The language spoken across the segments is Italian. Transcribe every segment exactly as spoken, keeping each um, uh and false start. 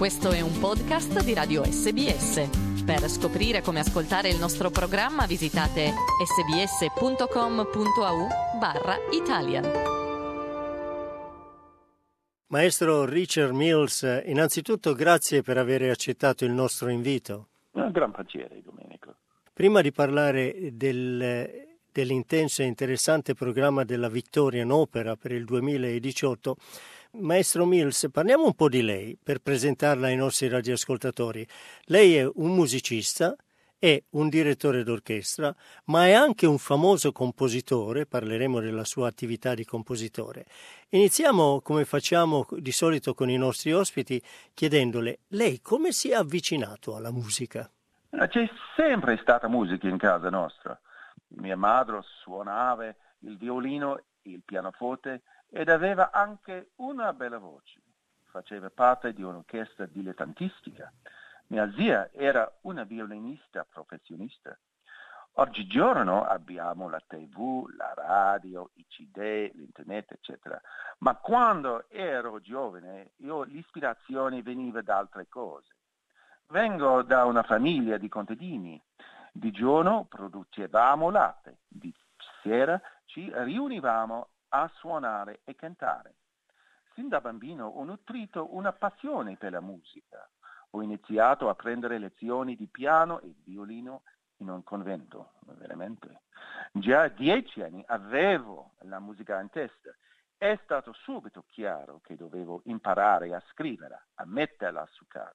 Questo è un podcast di Radio S B S. Per scoprire come ascoltare il nostro programma visitate sbs.com.au barra Italian. Maestro Richard Mills, innanzitutto grazie per aver accettato il nostro invito. Un gran piacere, Domenico. Prima di parlare del, dell'intenso e interessante programma della Victorian Opera per il duemiladiciotto, Maestro Mills, parliamo un po' di lei per presentarla ai nostri radioascoltatori. Lei è un musicista, è un direttore d'orchestra, ma è anche un famoso compositore. Parleremo della sua attività di compositore. Iniziamo, come facciamo di solito con i nostri ospiti, chiedendole: lei come si è avvicinato alla musica? C'è sempre stata musica in casa nostra. Mia madre suonava il violino, il pianoforte ed aveva anche una bella voce. Faceva parte di un'orchestra dilettantistica. Mia zia era una violinista professionista. Oggigiorno abbiamo la tivù, la radio, i C D, l'internet, eccetera. Ma quando ero giovane, io l'ispirazione veniva da altre cose. Vengo da una famiglia di contadini. Di giorno producevamo latte, di sera ci riunivamo a suonare e cantare. Sin da bambino ho nutrito una passione per la musica. Ho iniziato a prendere lezioni di piano e violino in un convento, veramente. Già a dieci anni avevo la musica in testa. È stato subito chiaro che dovevo imparare a scriverla, a metterla su carta.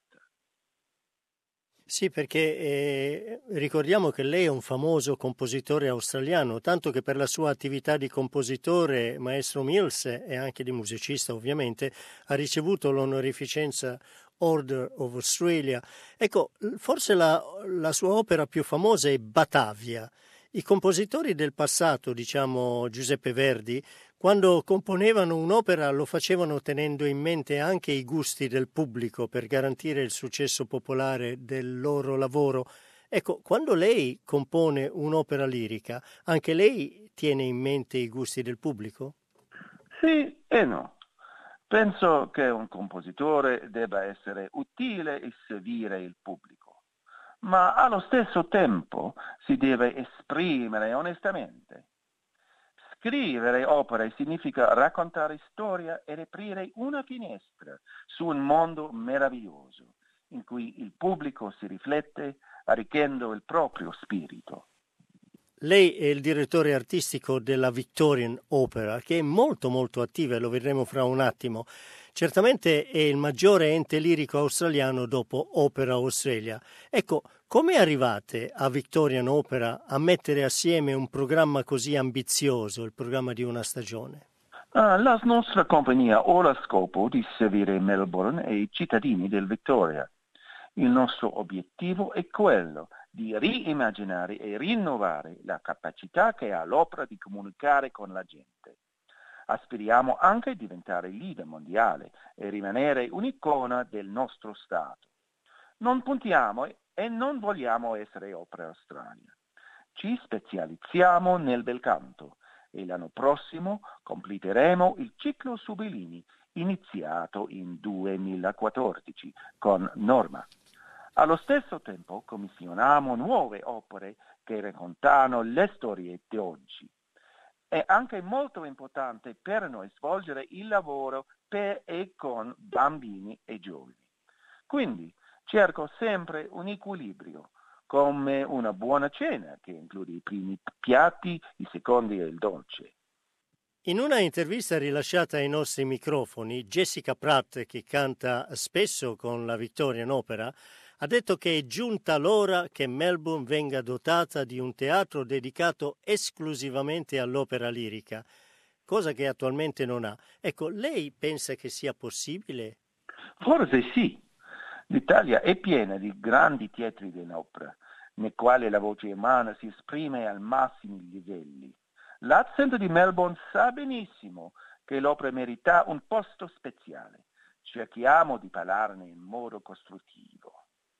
Sì, perché eh, ricordiamo che lei è un famoso compositore australiano, tanto che per la sua attività di compositore, Maestro Mills, e anche di musicista ovviamente, ha ricevuto l'onorificenza Order of Australia. Ecco, forse la, la sua opera più famosa è Batavia. I compositori del passato, diciamo Giuseppe Verdi, quando componevano un'opera lo facevano tenendo in mente anche i gusti del pubblico per garantire il successo popolare del loro lavoro. Ecco, quando lei compone un'opera lirica, anche lei tiene in mente i gusti del pubblico? Sì e no. Penso che un compositore debba essere utile e servire il pubblico, ma allo stesso tempo si deve esprimere onestamente. Scrivere opere significa raccontare storia ed aprire una finestra su un mondo meraviglioso, in cui il pubblico si riflette arricchendo il proprio spirito. Lei è il direttore artistico della Victorian Opera, che è molto molto attiva e lo vedremo fra un attimo. Certamente è il maggiore ente lirico australiano dopo Opera Australia. Ecco, come arrivate a Victorian Opera a mettere assieme un programma così ambizioso, il programma di una stagione? Ah, la nostra compagnia ha lo scopo di servire Melbourne e i cittadini del Victoria. Il nostro obiettivo è quello di riimmaginare e rinnovare la capacità che ha l'opera di comunicare con la gente. Aspiriamo anche a diventare leader mondiale e rimanere un'icona del nostro Stato. Non puntiamo e non vogliamo essere Opera Australia. Ci specializziamo nel bel canto e l'anno prossimo completeremo il ciclo su Bellini iniziato in duemilaquattordici con Norma. Allo stesso tempo commissioniamo nuove opere che raccontano le storie di oggi. È anche molto importante per noi svolgere il lavoro per e con bambini e giovani. Quindi cerco sempre un equilibrio, come una buona cena che include i primi piatti, i secondi e il dolce. In una intervista rilasciata ai nostri microfoni, Jessica Pratt, che canta spesso con la Victorian Opera, ha detto che è giunta l'ora che Melbourne venga dotata di un teatro dedicato esclusivamente all'opera lirica, cosa che attualmente non ha. Ecco, lei pensa che sia possibile? Forse sì. L'Italia è piena di grandi teatri dell'opera, nei quali la voce umana si esprime ai massimi livelli. L'accento di Melbourne sa benissimo che l'opera merita un posto speciale. Cerchiamo di parlarne in modo costruttivo.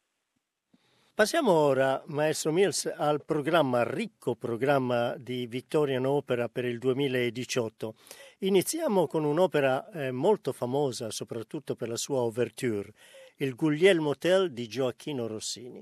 Passiamo ora, Maestro Mills, al programma, ricco programma di Victorian Opera per il duemiladiciotto. Iniziamo con un'opera eh, molto famosa, soprattutto per la sua ouverture, il Guglielmo Tell di Gioacchino Rossini.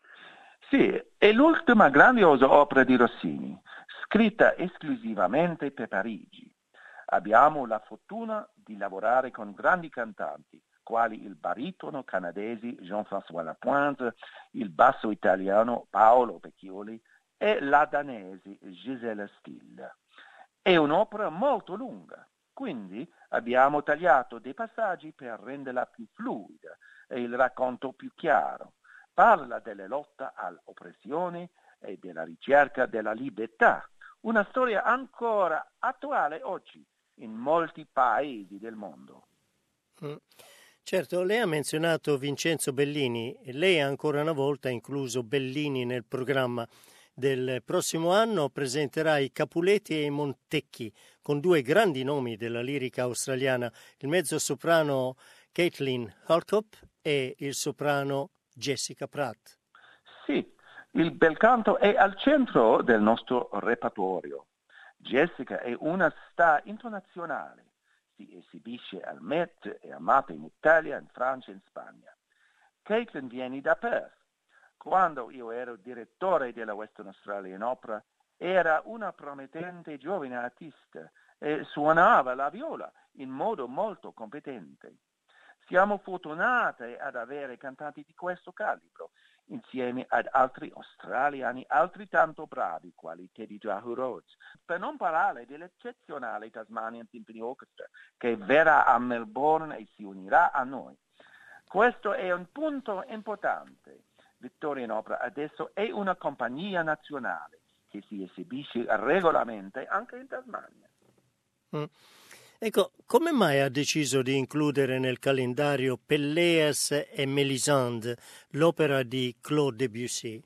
Sì, è l'ultima grandiosa opera di Rossini, scritta esclusivamente per Parigi. Abbiamo la fortuna di lavorare con grandi cantanti, quali il baritono canadese Jean-François Lapointe, il basso italiano Paolo Vecchioli e la danese Gisela Still. È un'opera molto lunga, quindi abbiamo tagliato dei passaggi per renderla più fluida e il racconto più chiaro. Parla della lotta all'oppressione e della ricerca della libertà, una storia ancora attuale oggi in molti paesi del mondo. Mm. Certo, lei ha menzionato Vincenzo Bellini e lei ancora una volta ha incluso Bellini nel programma del prossimo anno. Presenterà i Capuleti e i Montecchi con due grandi nomi della lirica australiana, il mezzosoprano Caitlin Hartop e il soprano Jessica Pratt. Sì, il bel canto è al centro del nostro repertorio. Jessica è una star internazionale. Si esibisce al Met, è amata in Italia, in Francia e in Spagna. Caitlin viene da Perth. Quando io ero direttore della Western Australian Opera, era una promettente giovane artista e suonava la viola in modo molto competente. Siamo fortunati ad avere cantanti di questo calibro, insieme ad altri australiani altrettanto bravi, quali Teddy Jahu Rhodes. Per non parlare dell'eccezionale Tasmanian Symphony Orchestra, che verrà a Melbourne e si unirà a noi. Questo è un punto importante. Victorian Opera adesso è una compagnia nazionale che si esibisce regolarmente anche in Tasmania. Mm. Ecco, come mai ha deciso di includere nel calendario Pelléas e Mélisande, l'opera di Claude Debussy?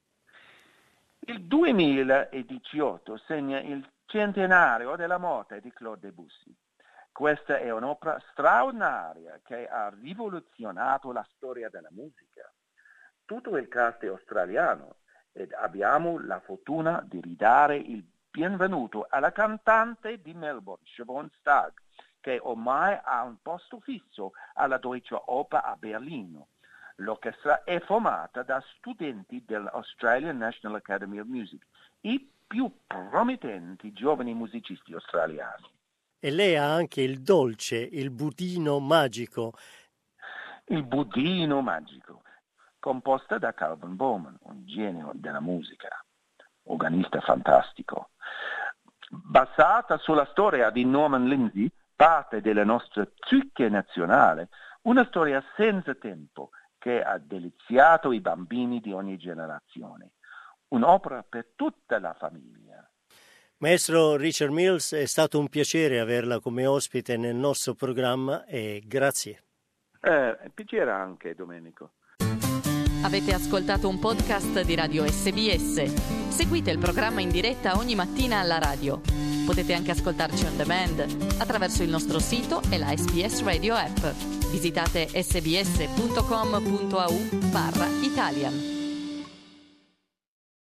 Il duemiladiciotto segna il centenario della morte di Claude Debussy. Questa è un'opera straordinaria che ha rivoluzionato la storia della musica. Tutto il cast è australiano ed abbiamo la fortuna di ridare il benvenuto alla cantante di Melbourne, Siobhan Stagg, che ormai ha un posto fisso alla Deutsche Oper a Berlino. L'orchestra è formata da studenti dell'Australian National Academy of Music, i più promettenti giovani musicisti australiani. E lei ha anche il dolce, il budino magico. Il budino magico, composta da Calvin Bowman, un genio della musica, organista fantastico. Basata sulla storia di Norman Lindsay, parte della nostra zucca nazionale, una storia senza tempo che ha deliziato i bambini di ogni generazione. Un'opera per tutta la famiglia. Maestro Richard Mills, è stato un piacere averla come ospite nel nostro programma e grazie. Eh, piacere anche, Domenico. Avete ascoltato un podcast di Radio S B S. Seguite il programma in diretta ogni mattina alla radio. Potete anche ascoltarci on demand attraverso il nostro sito e la S B S Radio app. Visitate sbs punto com punto a u barra Italian.